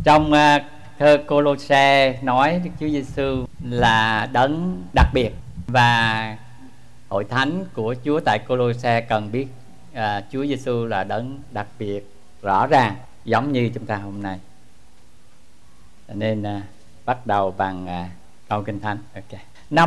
Trong thơ Cô-lô-se nói Đức Chúa Giêsu là đấng đặc biệt, và hội thánh của Chúa tại Cô-lô-se cần biết Chúa Giêsu là đấng đặc biệt rõ ràng, giống như chúng ta hôm nay. Nên bắt đầu bằng câu Kinh Thánh. Okay. Năm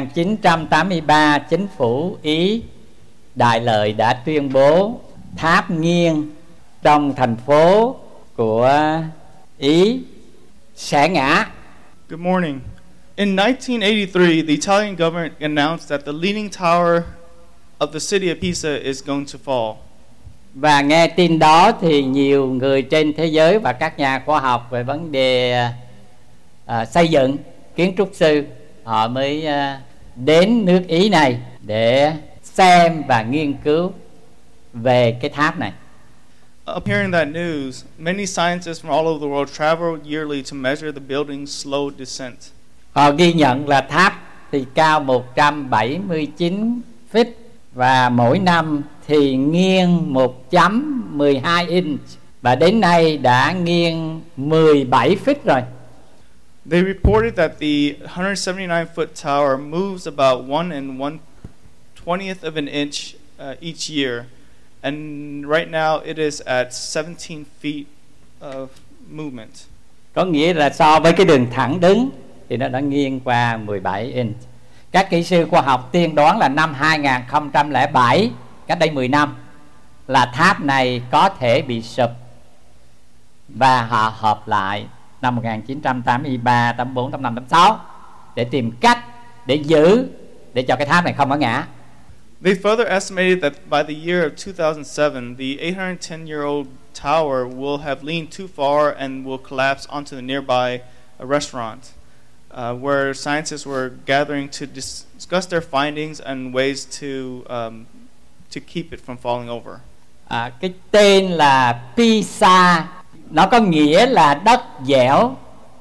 1983, chính phủ Ý Đại Lợi đã tuyên bố tháp nghiêng trong thành phố của Ý sẽ ngã. Good morning. In 1983, the Italian government announced that the leaning tower of the city of Pisa is going to fall. Và nghe tin đó thì nhiều người trên thế giới và các nhà khoa học về vấn đề xây dựng, kiến trúc sư, họ mới đến nước Ý này để xem và nghiên cứu về cái tháp này. Upon hearing that news, many scientists from all over the world travel yearly to measure the building's slow descent. Họ ghi nhận là tháp thì cao 179 feet và mỗi năm thì nghiêng 1.12 inch, và đến nay đã nghiêng 17 feet rồi. They reported that the 179-foot tower moves about 1/120th of an inch each year, and right now it is at 17 feet of movement. Có nghĩa là so với cái đường thẳng đứng thì nó đã nghiêng qua 17 inch. Các kỹ sư khoa học tiên đoán là năm 2007, cách đây 10 năm, là tháp này có thể bị sụp, và họ họp lại năm 1983, 84, 85, 86 để tìm cách để giữ, để cho cái tháp này không có ngã. They further estimated that by the year of 2007, the 810-year-old tower will have leaned too far and will collapse onto the nearby restaurant, where scientists were gathering to discuss their findings and ways to keep it from falling over. Cái tên là Pisa, nó có nghĩa là đất dẻo.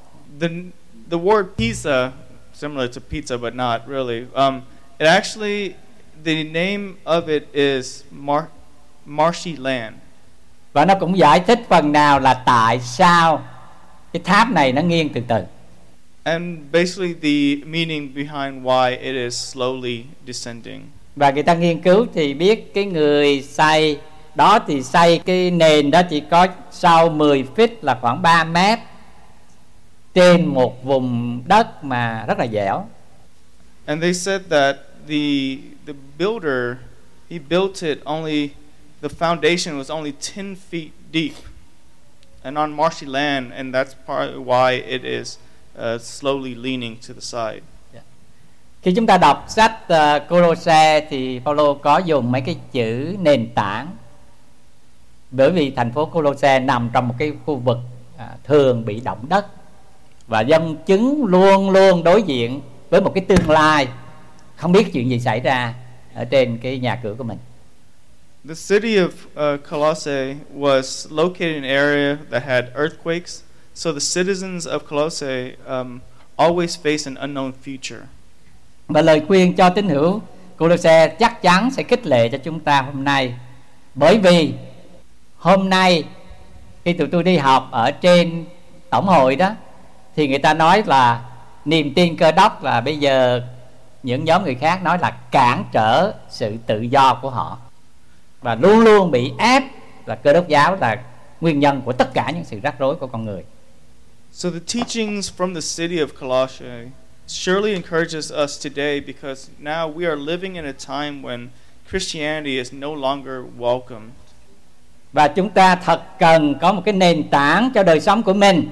The word Pisa, similar to pizza but not really. It actually, the name of it is marshy land. Và nó cũng giải thích phần nào là tại sao cái tháp này nó nghiêng từ từ. And basically the meaning behind why it is slowly descending. Và người ta nghiên cứu thì biết cái người xây đó thì xây cái nền đó chỉ có sâu 10 feet là khoảng 3 mét trên một vùng đất mà rất là dẻo. And they said that the builder, he built it only, the foundation was only 10 feet deep and on marshy land, and that's part why it is slowly leaning to the side. Khi chúng ta đọc sách Cô-lô-se thì Phaolô có dùng mấy cái chữ nền tảng, bởi vì thành phố Cô-lô-se nằm trong một cái khu vực thường bị động đất, và dân chúng luôn luôn đối diện với một cái tương lai không biết chuyện gì xảy ra ở trên cái nhà cửa của mình. The city of Colossae was located in an area that had earthquakes, so the citizens of Colossae always face an unknown future. Và lời khuyên cho tín hữu Cô-lô-se chắc chắn sẽ khích lệ cho chúng ta hôm nay, bởi vì hôm nay khi tụi tôi đi học ở trên tổng hội đó thì người ta nói là niềm tin Cơ Đốc là bây giờ những nhóm người khác nói là cản trở sự tự do của họ, và luôn luôn bị ép là Cơ Đốc giáo là nguyên nhân của tất cả những sự rắc rối của con người. So the teachings from the city of Colossae surely encourages us today, because now we are living in a time when Christianity is no longer welcome. Và chúng ta thật cần có một cái nền tảng cho đời sống của mình,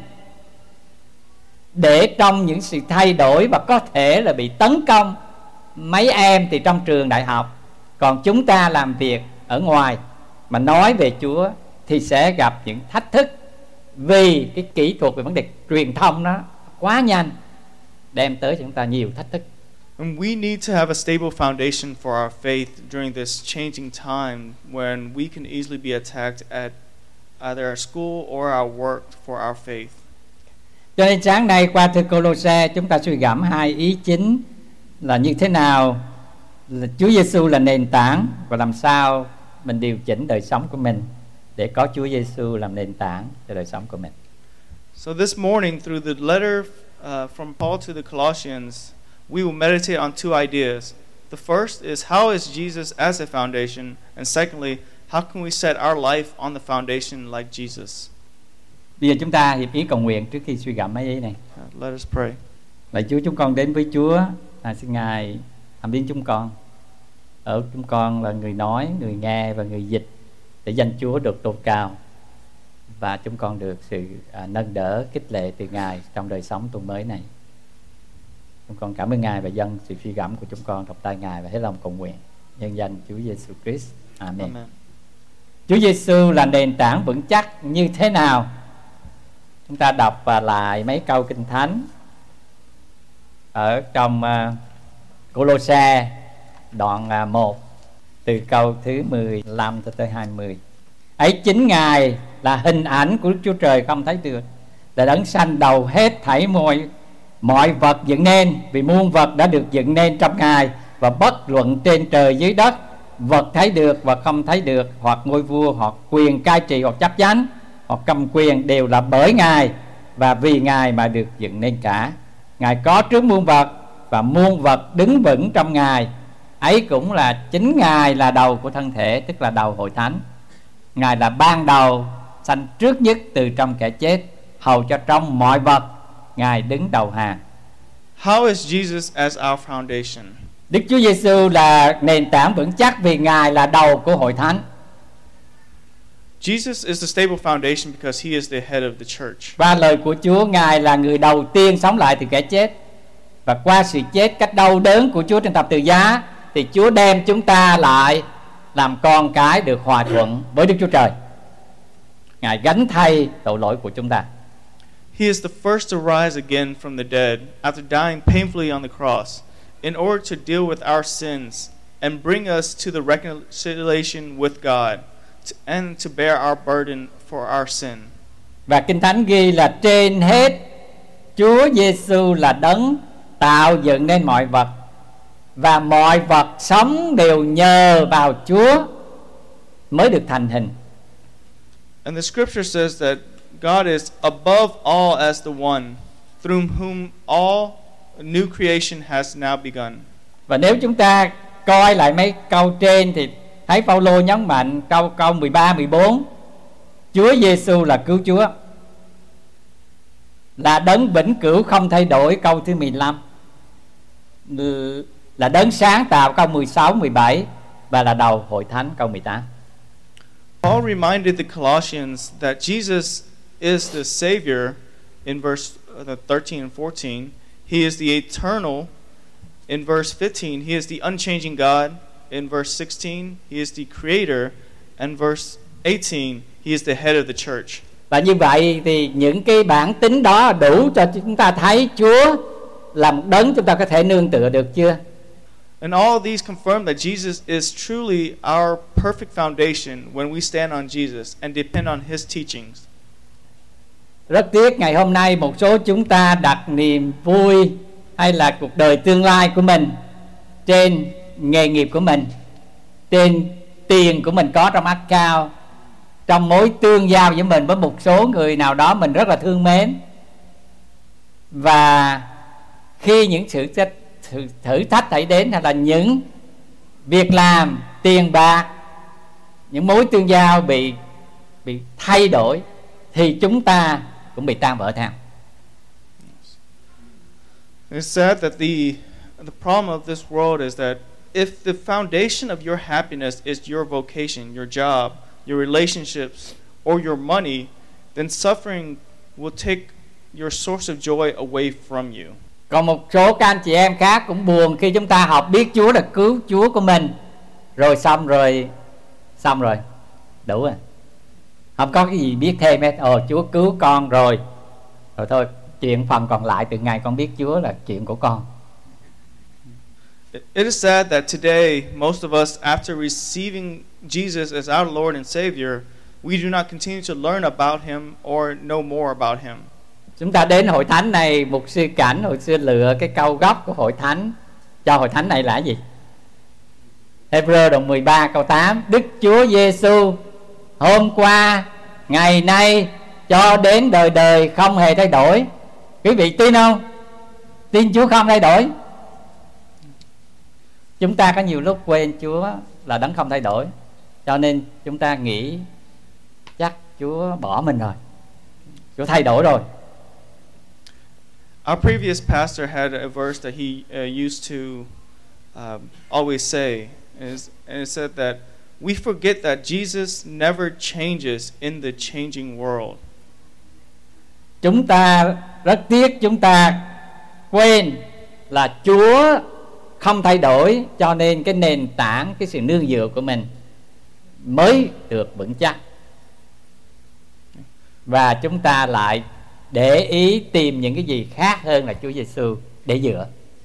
để trong những sự thay đổi và có thể là bị tấn công. Mấy em thì trong trường đại học, còn chúng ta làm việc ở ngoài mà nói về Chúa thì sẽ gặp những thách thức, vì cái kỹ thuật về vấn đề truyền thông nó quá nhanh, đem tới cho chúng ta nhiều thách thức. And we need to have a stable foundation for our faith during this changing time when we can easily be attacked at either our school or our work for our faith. Cho nên sáng nay qua thư Cô-lô-se chúng ta suy gẫm hai ý chính là như thế nào là Chúa Giêsu là nền tảng, và làm sao mình điều chỉnh đời sống của mình để có Chúa Giêsu làm nền tảng cho đời sống của mình. So this morning, through the letter from Paul to the Colossians, we will meditate on two ideas. The first is, how is Jesus as a foundation? And secondly, how can we set our life on the foundation like Jesus? Bây giờ chúng ta hiệp ý cầu nguyện trước khi suy gẫm mấy ý này. Let us pray. Lạy Chúa, chúng con đến với Chúa, xin Ngài làm biến chúng con. Ở chúng con là người nói, người nghe và người dịch, để danh Chúa được tôn cao, và chúng con được sự nâng đỡ, khích lệ từ Ngài trong đời sống tuần mới này. Chúng con cảm ơn Ngài và dâng sự suy gẫm của chúng con trong tay Ngài và hết lòng cầu nguyện nhân danh Chúa Giêsu Christ. Amen. Amen. Chúa Giêsu là nền tảng vững chắc như thế nào? Chúng ta đọc lại mấy câu Kinh Thánh ở trong Cô-lô-se đoạn 1 từ câu thứ 15 tới 20. Ấy chính Ngài là hình ảnh của Chúa Trời không thấy được, là đấng sanh đầu hết thảy mọi vật dựng nên, vì muôn vật đã được dựng nên trong Ngài, và bất luận trên trời dưới đất, vật thấy được và không thấy được, hoặc ngôi vua, hoặc quyền cai trị, hoặc chấp chánh, hoặc cầm quyền, đều là bởi Ngài và vì Ngài mà được dựng nên cả. Ngài có trước muôn vật, và muôn vật đứng vững trong Ngài. Ấy cũng là chính Ngài là đầu của thân thể, tức là đầu hội thánh. Ngài là ban đầu, sanh trước nhất từ trong kẻ chết, hầu cho trong mọi vật Ngài đứng đầu hàng. How is Jesus as our foundation? Đức Chúa Giêsu là nền tảng vững chắc vì Ngài là đầu của hội thánh. Jesus is the stable foundation because he is the head of the church. Và lời của Chúa, Ngài là người đầu tiên sống lại từ kẻ chết. Và qua sự chết cách đau đớn của Chúa trên thập tự giá, thì Chúa đem chúng ta lại làm con cái được hòa thuận với Đức Chúa Trời. Ngài gánh thay tội lỗi của chúng ta. He is the first to rise again from the dead after dying painfully on the cross in order to deal with our sins and bring us to the reconciliation with God and to bear our burden for our sin. Và Kinh Thánh ghi là trên hết Chúa Giêsu là đấng tạo dựng nên mọi vật, và mọi vật sống đều nhờ vào Chúa mới được thành hình. And the scripture says that God is above all as the one through whom all new creation has now begun. Và nếu chúng ta coi lại mấy câu trên thì thấy Phaolô nhấn mạnh câu 13, 14, Chúa Giêsu là cứu Chúa, là đấng vĩnh cửu không thay đổi câu thứ 15, là đấng sáng tạo câu 16, 17, và là đầu hội thánh câu 18. Paul reminded the Colossians that Jesus is the Savior in verse 13 and 14. He is the eternal in verse 15. He is the unchanging God in verse 16. He is the creator and verse 18. He is the head of the church. Và như vậy thì những cái bản tính đó đủ cho chúng ta thấy Chúa là một đấng chúng ta có thể nương tựa được chưa? And all these confirm that Jesus is truly our perfect foundation when we stand on Jesus and depend on His teachings. Rất tiếc ngày hôm nay một số chúng ta đặt niềm vui hay là cuộc đời tương lai của mình trên nghề nghiệp của mình, trên tiền của mình có trong account, trong mối tương giao với mình với một số người nào đó mình rất là thương mến. Và khi những sự thử thách xảy đến, hay là những việc làm, tiền bạc, những mối tương giao bị thay đổi, thì chúng ta cũng bị tan vỡ theo. It's sad that the problem of this world is that if the foundation of your happiness is your vocation, your job, your relationships, or your money, then suffering will take your source of joy away from you. Còn một số các anh chị em khác cũng buồn khi chúng ta học biết Chúa là cứu Chúa của mình, rồi xong rồi đủ rồi, không có cái gì biết thêm hết. Chúa cứu con rồi thôi, chuyện phần còn lại từ ngày con biết Chúa là chuyện của con. It is sad that today most of us, after receiving Jesus as our Lord and Savior, we do not continue to learn about Him or know more about Him. Chúng ta đến hội thánh này, mục sư Cảnh hồi xưa lựa cái câu gốc của hội thánh cho hội thánh này là gì? Hebrew đoạn 13 câu 8: Đức Chúa Giêsu hôm qua, ngày nay cho đến đời đời không hề thay đổi. Quý vị tin không? Tin Chúa không thay đổi. Chúng ta có nhiều lúc quên Chúa là đấng không thay đổi, cho nên chúng ta nghĩ chắc Chúa bỏ mình rồi, Chúa thay đổi rồi. Our previous pastor had a verse that he used to always say, and it said that we forget that Jesus never changes in the changing world. Chúng ta rất tiếc, chúng ta quên là Chúa không thay đổi, cho nên cái nền tảng, cái sự nương dựa của mình mới được vững chắc. Và chúng ta lại để ý tìm những cái gì khác hơn là Chúa Giêsu để dựa.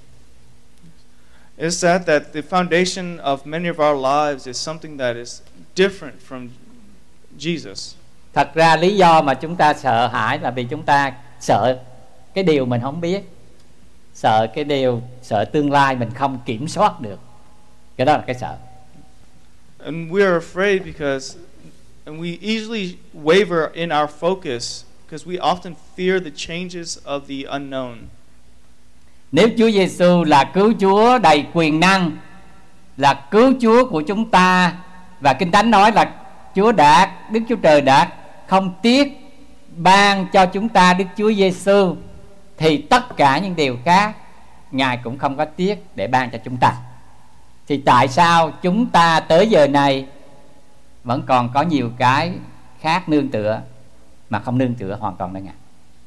It's sad that the foundation of many of our lives is something that is different from Jesus. Thật ra lý do mà chúng ta sợ hãi là vì chúng ta sợ cái điều mình không biết, sợ tương lai mình không kiểm soát được. Cái đó là cái sợ. And we are afraid because we easily waver in our focus because we often fear the changes of the unknown. Nếu Chúa Giêsu là cứu Chúa đầy quyền năng, là cứu Chúa của chúng ta, và Kinh Thánh nói là Đức Chúa Trời đã không tiếc ban cho chúng ta Đức Chúa Giêsu, thì tất cả những điều khác Ngài cũng không có tiếc để ban cho chúng ta. Thì tại sao chúng ta tới giờ này vẫn còn có nhiều cái khác nương tựa mà không nương tựa hoàn toàn nơi Ngài?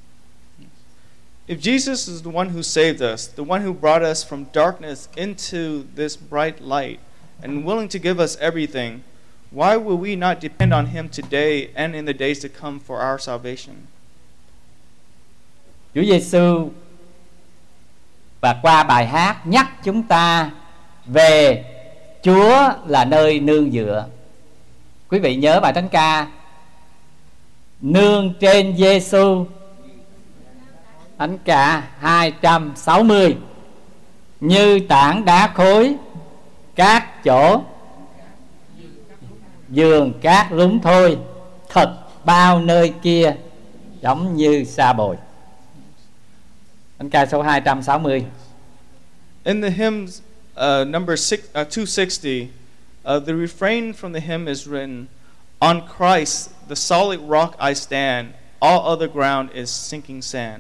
If Jesus is the one who saved us, the one who brought us from darkness into this bright light, and willing to give us everything, why will we not depend on Him today and in the days to come for our salvation? Chúa Giêsu và qua bài hát nhắc chúng ta về Chúa là nơi nương dựa. Quý vị nhớ bài thánh ca Nương trên Giêsu, thánh ca 260. Như tảng đá khối các chỗ giường cát lún thôi, thật bao nơi kia giống như sa bồi. Thánh ca số 260. In the hymns number 260, the refrain from the hymn is written, "On Christ, the solid rock I stand, all other ground is sinking sand."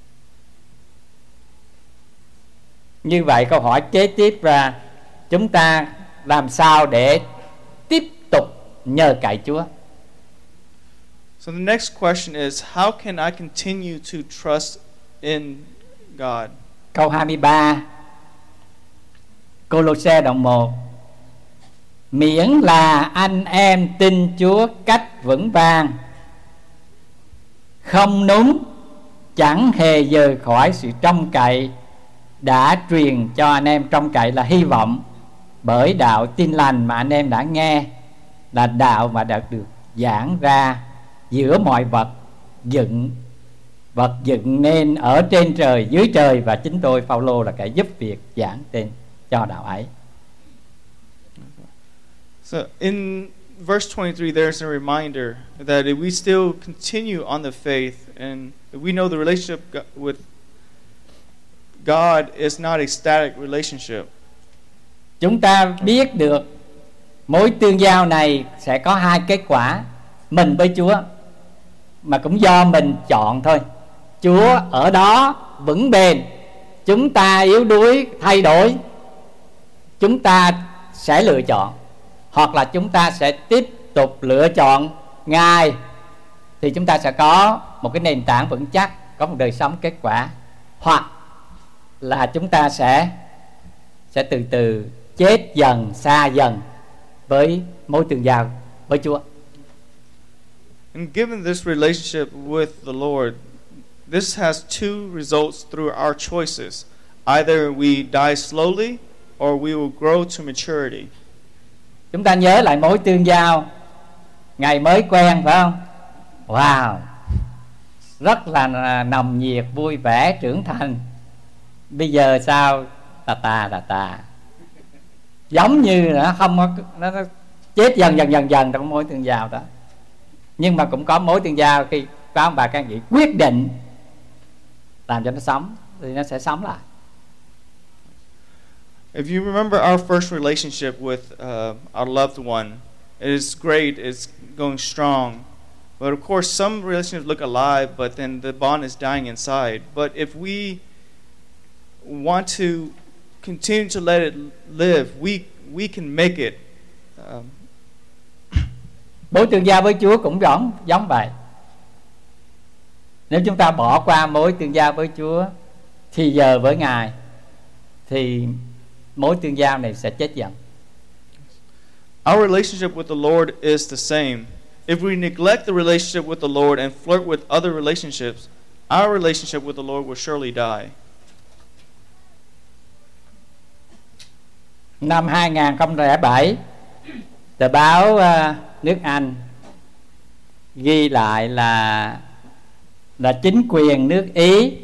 Như vậy câu hỏi kế tiếp là chúng ta làm sao để tiếp tục nhờ cậy Chúa? So the next question is, how can I continue to trust in God? Câu 23 Cô-lô-se đoạn 1: Miễn là anh em tin Chúa cách vững vàng, không núng, chẳng hề rời khỏi sự trông cậy đã truyền cho anh em. Trông cậy là hy vọng, bởi đạo tin lành mà anh em đã nghe là đạo mà đã được giảng ra giữa mọi vật dựng nên ở trên trời dưới trời, và chính tôi Phaolô là kẻ giúp việc giảng tên cho đạo ấy. So in verse 23, there's a reminder that if we still continue on the faith and we know the relationship with God is not a static relationship. Chúng ta biết được mối tương giao này sẽ có hai kết quả: mình với Chúa, mà cũng do mình chọn thôi. Chúa ở đó vững bền, chúng ta yếu đuối thay đổi. Chúng ta sẽ lựa chọn, hoặc là chúng ta sẽ tiếp tục lựa chọn Ngài, thì chúng ta sẽ có một cái nền tảng vững chắc, có một đời sống kết quả. Hoặc là chúng ta sẽ từ từ chết dần, xa dần với mối tương giao với Chúa. And given this relationship with the Lord, this has two results through our choices. Either we die slowly or we will grow to maturity. Chúng ta nhớ lại mối tương giao ngày mới quen, phải không? Wow, rất là nồng nhiệt, vui vẻ, trưởng thành. Bây giờ sao? Tà giống như nó không có, nó chết dần trong mối tương giao đó. Nhưng mà cũng có mối tương giao khi có ông bà các anh chị quyết định làm cho nó sống thì nó sẽ sống lại. If you remember our first relationship with our loved one, it is great, it's going strong. But of course, some relationships look alive, but then the bond is dying inside. But if we want to continue to let it live, we can make it. Mối tương giao với Chúa cũng giống vậy. Nếu chúng ta bỏ qua mối tương giao với Chúa thì giờ với Ngài thì mối tương giao này sẽ chết dần. Our relationship with the Lord is the same. If we neglect the relationship with the Lord and flirt with other relationships, our relationship with the Lord will surely die. Năm 2007, tờ báo nước Anh ghi lại là chính quyền nước Ý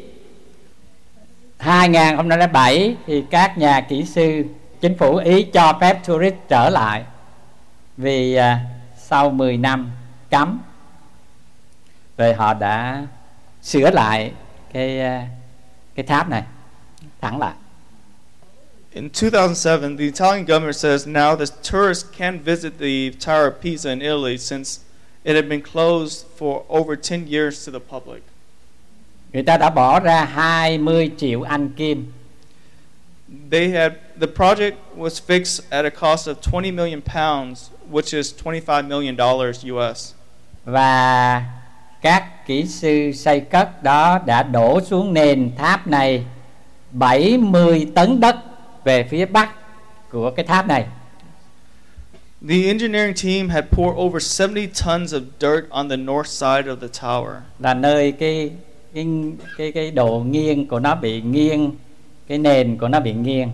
2007 thì các nhà kỹ sư chính phủ Ý cho phép tourist trở lại vì sau 10 năm cấm, rồi họ đã sửa lại cái tháp này thẳng lại. In 2007, the Italian government says now the tourists can visit the Tower of Pisa in Italy since it had been closed for over 10 years to the public. Người ta đã bỏ ra 20 triệu Anh kim. The project was fixed at a cost of 20 million pounds, which is $25 million US. Và các kỹ sư xây cất đó đã đổ xuống nền tháp này 70 tấn đất về phía bắc của cái tháp này. The engineering team had poured over 70 tons of dirt on the north side of the tower. Là nơi cái độ nghiêng của nó bị nghiêng, cái nền của nó bị nghiêng.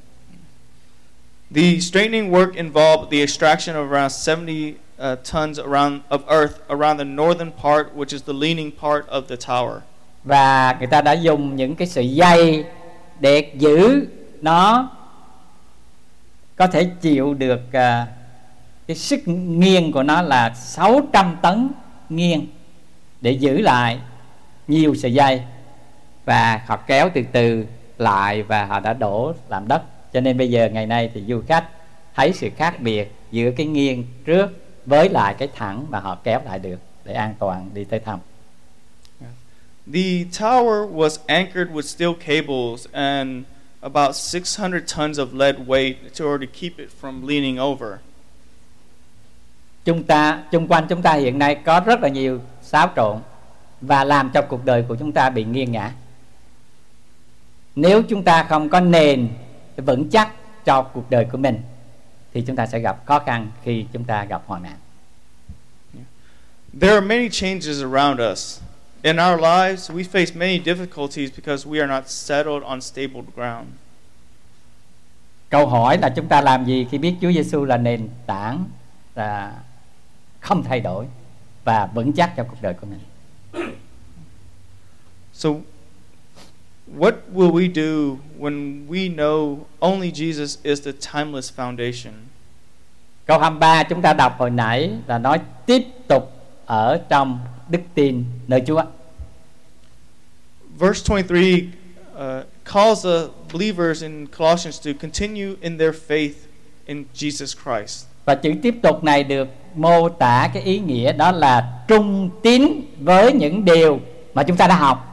The straightening work involved the extraction of around 70 tons of earth around the northern part, which is the leaning part of the tower. Và người ta đã dùng những cái sợi dây để giữ nó có thể chịu được cái sức nghiêng của nó là 600 tấn nghiêng để giữ lại nhiều sợi dây, và họ kéo từ từ lại và họ đã đổ làm đất. Cho nên bây giờ ngày nay thì du khách thấy sự khác biệt giữa cái nghiêng trước với lại cái thẳng mà họ kéo lại được để an toàn đi tới thăm. The tower was anchored with steel cables and about 600 tons of lead weight in order to keep it from leaning over. Xung quanh chúng ta hiện nay có rất là nhiều xáo trộn và làm cho cuộc đời của chúng ta bị nghiêng ngã. Nếu chúng ta không có nền vững chắc cho cuộc đời của mình thì chúng ta sẽ gặp khó khăn khi chúng ta gặp hoạn nạn. There are many changes around us. In our lives, we face many difficulties because we are not settled on stable ground. Câu hỏi là chúng ta làm gì khi biết Chúa Giêsu là nền tảng là không thay đổi và vững chắc cho cuộc đời của mình? So, what will we do when we know only Jesus is the timeless foundation? Câu 23 chúng ta đọc hồi nãy là nói tiếp tục ở trong đức tin nơi Chúa. Verse 23 calls the believers in Colossians to continue in their faith in Jesus Christ. Và chữ tiếp tục này được mô tả cái ý nghĩa đó là trung tín với những điều mà chúng ta đã học.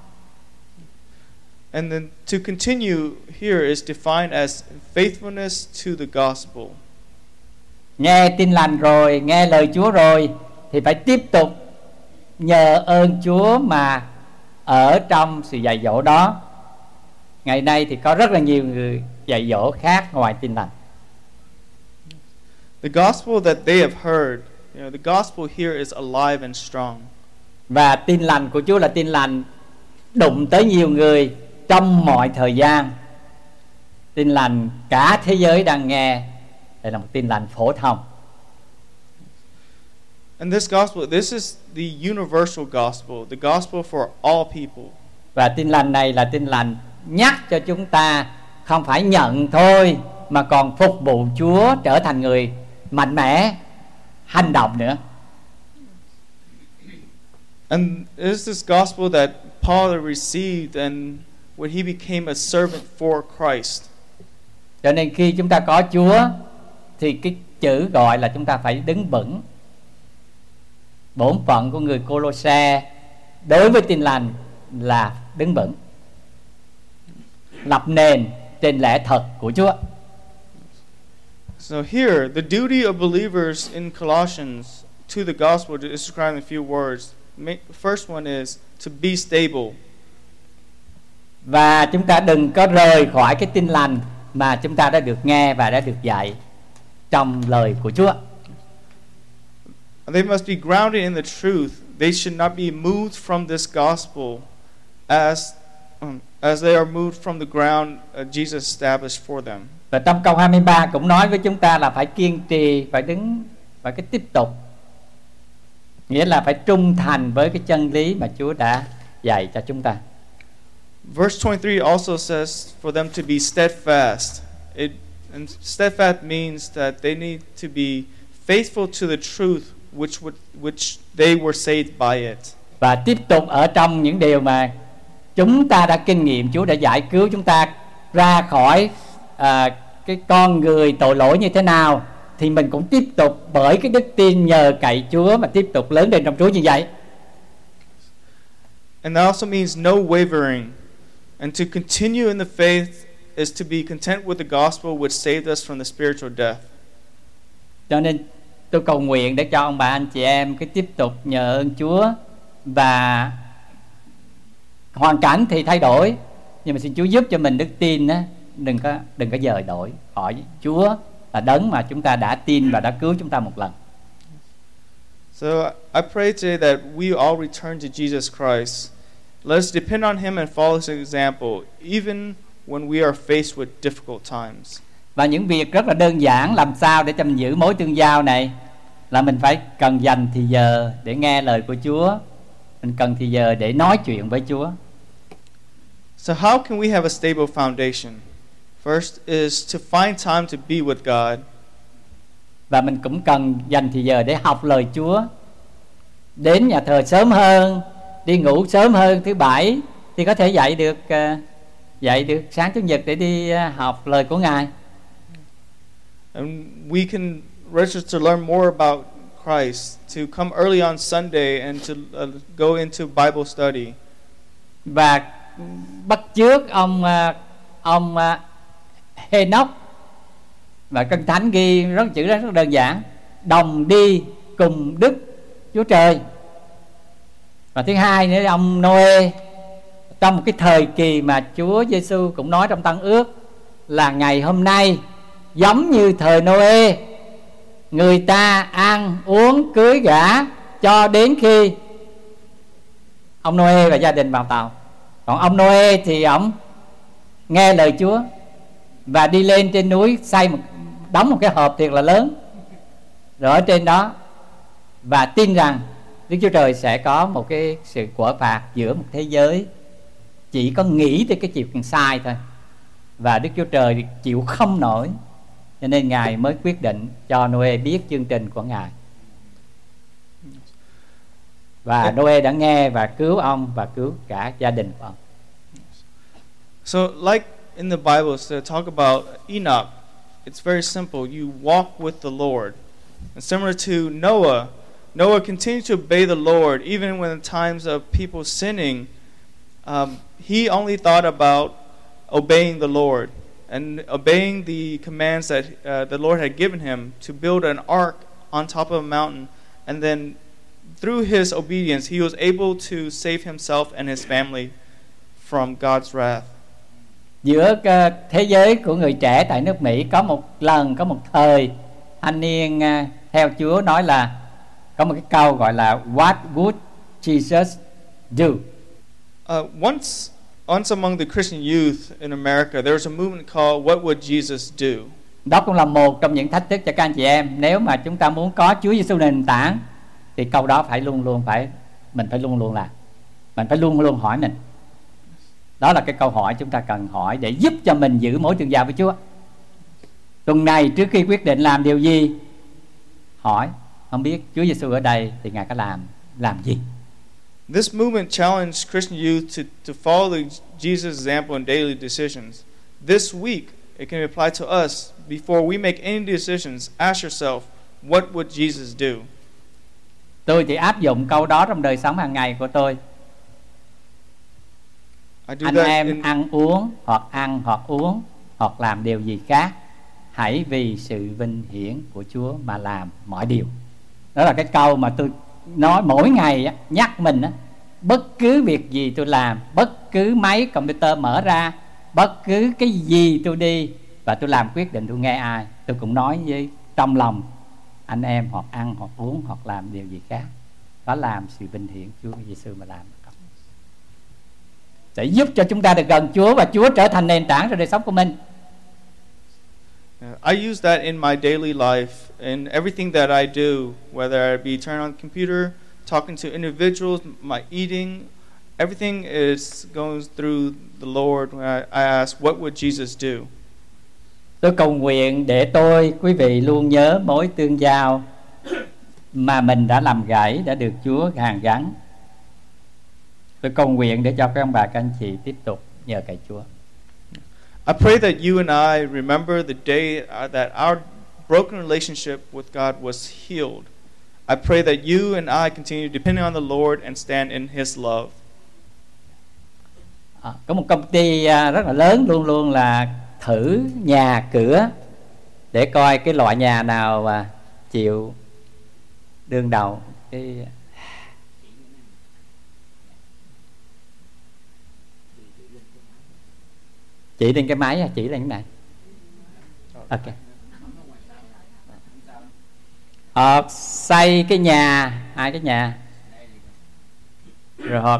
And then to continue here is defined as faithfulness to the gospel. Nghe tin lành rồi, nghe lời Chúa rồi thì phải tiếp tục nhờ ơn Chúa mà ở trong sự dạy dỗ đó. Ngày nay thì có rất là nhiều người dạy dỗ khác ngoài tin lành. The gospel that they have heard, the gospel here is alive and strong. Và tin lành của Chúa là tin lành đụng tới nhiều người trong mọi thời gian. Tin lành cả thế giới đang nghe. Đây là một tin lành phổ thông. And this gospel, this is the universal gospel, the gospel for all people. Và tin lành này là tin lành nhắc cho chúng ta không phải nhận thôi mà còn phục vụ Chúa, trở thành người mạnh mẽ, hành động nữa. And it is this gospel that Paul received and when he became a servant for Christ. Cho nên khi chúng ta có Chúa thì cái chữ gọi là chúng ta phải đứng vững. Bổn phận của người Cô-lô-se đối với Tin Lành là đứng vững, lập nền trên lẽ thật của Chúa. So here, the duty of believers in Colossians to the gospel is described in a few words. The first one is to be stable. Và chúng ta đừng có rời khỏi cái tin lành mà chúng ta đã được nghe và đã được dạy trong lời của Chúa. They must be grounded in the truth. They should not be moved from this gospel as they are moved from the ground Jesus established for them. Và trong câu 23 cũng nói với chúng ta là phải kiên trì, phải đứng, phải cái tiếp tục. Nghĩa là phải trung thành với cái chân lý mà Chúa đã dạy cho chúng ta. Verse 23 also says for them to be steadfast. And steadfast means that they need to be faithful to the truth which they were saved by it. Và tiếp tục ở trong những điều mà chúng ta đã kinh nghiệm, Chúa đã giải cứu chúng ta ra khỏi cái con người tội lỗi như thế nào, thì mình cũng tiếp tục bởi cái đức tin nhờ cậy Chúa mà tiếp tục lớn lên trong Chúa như vậy. And that also means no wavering. And to continue in the faith is to be content with the gospel which saved us from the spiritual death. Cho nên tôi cầu nguyện để cho ông bà anh chị em cái tiếp tục nhờ ơn Chúa, và hoàn cảnh thì thay đổi, nhưng mà xin Chúa giúp cho mình đức tin á, đừng có dời đổi khỏi Chúa là đấng mà chúng ta đã tin và đã cứu chúng ta một lần. So I pray today that we all return to Jesus Christ. Let us depend on Him and follow His example, even when we are faced with difficult times. Và những việc rất là đơn giản, làm sao để cho mình giữ mối tương giao này là mình phải cần dành thì giờ để nghe lời của Chúa, mình cần thì giờ để nói chuyện với Chúa. So how can we have a stable foundation? First is to find time to be with God. Và mình cũng cần dành thì giờ để học lời Chúa, đến nhà thờ sớm hơn, đi ngủ sớm hơn. Thứ Bảy thì có thể dậy được sáng Chủ nhật để đi học lời của Ngài. And we can register to learn more about Christ, to come early on Sunday and to go into Bible study. Và bắt chước ông Henoch, và Kinh Thánh ghi chữ rất đơn giản: đồng đi cùng Đức Chúa Trời. Và thứ hai nữa, ông Noe, trong một cái thời kỳ mà Chúa Giêsu cũng nói trong Tân Ước là ngày hôm nay giống như thời Noe, người ta ăn uống cưới gả cho đến khi ông Noe và gia đình vào tàu. Còn ông Noe thì ông nghe lời Chúa và đi lên trên núi đóng một cái hộp thiệt là lớn rồi ở trên đó, và tin rằng Đức Chúa Trời sẽ có một cái sự quả phạt giữa một thế giới chỉ có nghĩ tới cái chuyện sai thôi, và Đức Chúa Trời chịu không nổi, cho nên Ngài mới quyết định cho Noe biết chương trình của Ngài. Và Noe đã nghe và cứu ông và cứu cả gia đình của ông. So like in the Bible, to talk about Enoch, it's very simple. You walk with the Lord. And similar to Noah continued to obey the Lord even when in times of people sinning. He only thought about obeying the Lord and obeying the commands that the Lord had given him to build an ark on top of a mountain. And then through his obedience, he was able to save himself and his family from God's wrath. Giữa thế giới của người trẻ tại nước Mỹ có một thời thanh niên theo Chúa nói là có một cái câu gọi là What would Jesus do? Once among the Christian youth in America, there was a movement called What would Jesus do? Đó cũng là một trong những thách thức cho các anh chị em. Nếu mà chúng ta muốn có Chúa Giêsu nền tảng thì câu đó mình phải luôn luôn hỏi mình. Đó là cái câu hỏi chúng ta cần hỏi để giúp cho mình giữ mối tương giao với Chúa. Tuần này trước khi quyết định làm điều gì, hỏi không biết Chúa Giêsu ở đây thì Ngài có làm gì. This movement challenged Christian youth to follow Jesus' example in daily decisions. This week, it can apply to us. Before we make any decisions, ask yourself, what would Jesus do? Tôi chỉ áp dụng câu đó trong đời sống hàng ngày của tôi. Anh em ăn uống hoặc uống hoặc làm điều gì khác, hãy vì sự vinh hiển của Chúa mà làm mọi điều. Đó là cái câu mà tôi nói mỗi ngày nhắc mình. Bất cứ việc gì tôi làm, bất cứ máy computer mở ra, bất cứ cái gì tôi đi và tôi làm quyết định tôi nghe ai, tôi cũng nói với trong lòng anh em hoặc ăn hoặc uống hoặc làm điều gì khác, đó làm sự vinh hiển Chúa Giêsu mà làm. Sẽ giúp cho chúng ta được gần Chúa và Chúa trở thành nền tảng trong đời sống của mình. I use that in my daily life, in everything that I do, whether I be turning on the computer, talking to individuals, my eating, everything is going through the Lord. When I ask, what would Jesus do? Tôi cầu nguyện để quý vị luôn nhớ mối tương giao mà mình đã làm gãy đã được Chúa hàn gắn. Tôi cầu nguyện để cho các ông bà các anh chị tiếp tục nhờ cậy Chúa. I pray that you and I remember the day that our broken relationship with God was healed. I pray that you and I continue depending on the Lord and stand in His love. Có một công ty rất là lớn luôn luôn là thử nhà cửa để coi cái loại nhà nào chịu đương đầu cái chỉ lên cái máy, chỉ lên cái này. Ok. Xây cái nhà, 2 cái nhà rồi hoặc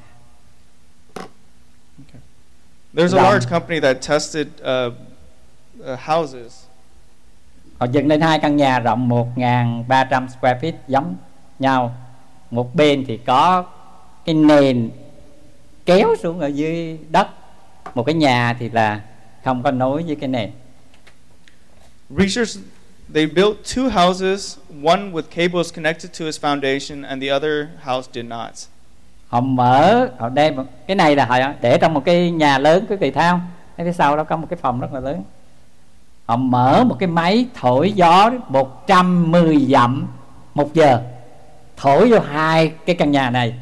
There's a large company that tested houses. Họ dựng lên 2 căn nhà rộng 1.300 square feet giống nhau. Một bên thì có cái nền kéo xuống ở dưới đất, một cái nhà thì là không có nối với cái nền. Researchers, they built 2 houses, one with cables connected to its foundation and the other house did not. Họ đem cái này là họ để trong một cái nhà lớn, quý vị thấy không? Ở phía sau đó có một cái phòng rất là lớn. Họ mở một cái máy thổi gió 110 dặm một giờ, thổi vô 2 cái căn nhà này.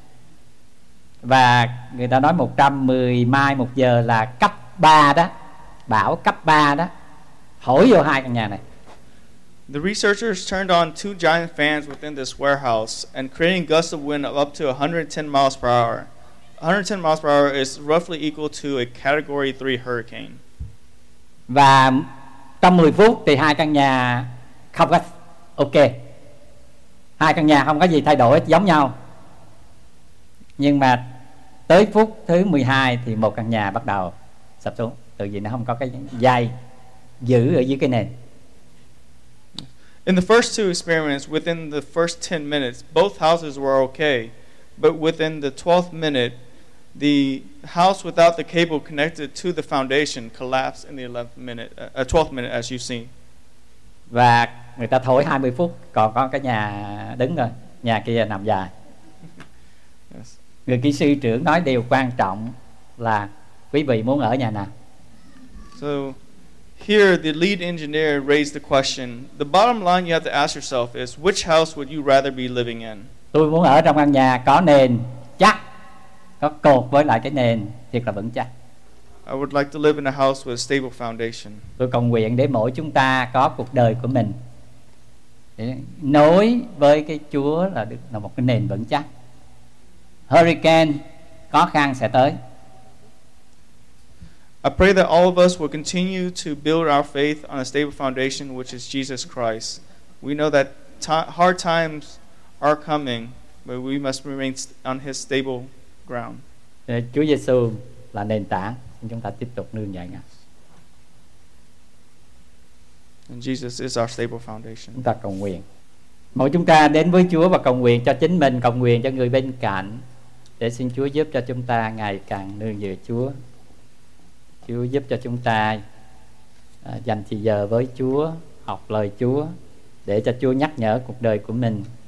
Và người ta nói 110 mai một giờ là cấp 3 đó, bão cấp 3 đó, thổi vô 2 căn nhà này. The researchers turned on 2 giant fans within this warehouse and creating gusts of wind of up to 110 miles per hour. 110 miles per hour is roughly equal to a Category 3 hurricane. Và trong 10 phút thì 2 căn nhà không có ok. 2 căn nhà không có gì thay đổi, giống nhau. Nhưng mà tới phút thứ 12 thì một căn nhà bắt đầu sập xuống, tự vì nó không có cái dây giữ ở dưới cái nền. In the first 2 experiments, within the first 10 minutes, both houses were okay. But within the 12th minute, the house without the cable connected to the foundation collapsed in the 12th minute, as you've seen. Và người ta thổi 20 phút, còn có cái nhà đứng rồi, nhà kia nằm dài. Yes. Người kỹ sư trưởng nói điều quan trọng là quý vị muốn ở nhà nào. So here the lead engineer raised the question. The bottom line you have to ask yourself is, which house would you rather be living in? Tôi muốn ở trong căn nhà có nền chắc, có cột với lại cái nền thiệt là vững chắc. I would like to live in a house with a stable foundation. Tôi cầu nguyện để mỗi chúng ta có cuộc đời của mình để nối với cái Chúa là một cái nền vững chắc. Hurricane khó khăn sẽ tới. I pray that all of us will continue to build our faith on a stable foundation, which is Jesus Christ. We know that hard times are coming, but we must remain on His stable ground. Chúa Giêsu là nền tảng, xin chúng ta tiếp tục nương nhờ Ngài. And Jesus is our stable foundation. Chúng ta cầu nguyện. Mỗi chúng ta đến với Chúa và cầu nguyện cho chính mình, cầu nguyện cho người bên cạnh, để xin Chúa giúp cho chúng ta ngày càng nương nhờ Chúa. Chúa giúp cho chúng ta dành thời giờ với Chúa, học lời Chúa, để cho Chúa nhắc nhở cuộc đời của mình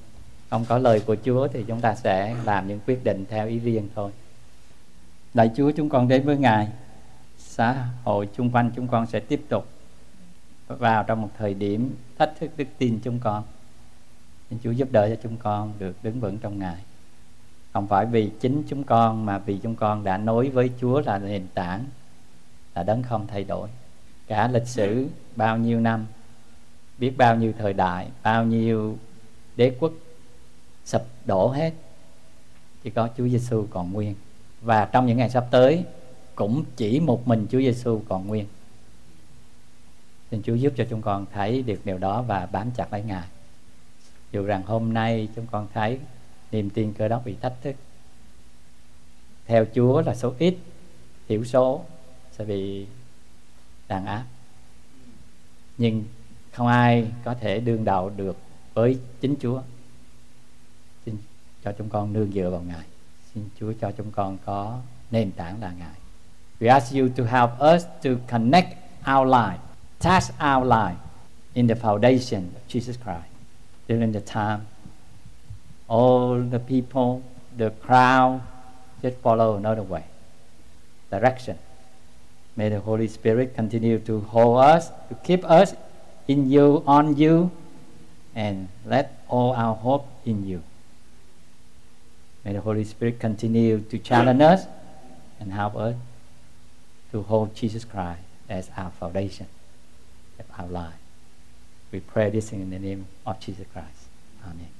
Không có lời của Chúa thì chúng ta sẽ làm những quyết định theo ý riêng thôi. Lạy Chúa, chúng con đến với Ngài. Xã hội chung quanh chúng con sẽ tiếp tục vào trong một thời điểm thách thức đức tin chúng con. Xin Chúa giúp đỡ cho chúng con được đứng vững trong Ngài. Không phải vì chính chúng con, mà vì chúng con đã nối với Chúa là nền tảng, là đấng không thay đổi. Cả lịch sử bao nhiêu năm, biết bao nhiêu thời đại, bao nhiêu đế quốc sụp đổ hết, chỉ có Chúa Giêsu còn nguyên. Và trong những ngày sắp tới cũng chỉ một mình Chúa Giêsu còn nguyên. Xin Chúa giúp cho chúng con thấy được điều đó và bám chặt lấy Ngài. Dù rằng hôm nay chúng con thấy niềm tin Cơ Đốc bị thách thức, theo Chúa là số ít, thiểu số sẽ bị đàn áp, nhưng không ai có thể đương đầu được với chính Chúa. Xin cho chúng con nương dựa vào Ngài. Xin Chúa cho chúng con có nền tảng là Ngài. We ask you to help us to connect our life, attach our life in the foundation of Jesus Christ. During the time, all the people, the crowd just follow another way, direction. May the Holy Spirit continue to hold us, to keep us in you, on you, and let all our hope in you. May the Holy Spirit continue to challenge us and help us to hold Jesus Christ as our foundation of our life. We pray this in the name of Jesus Christ. Amen.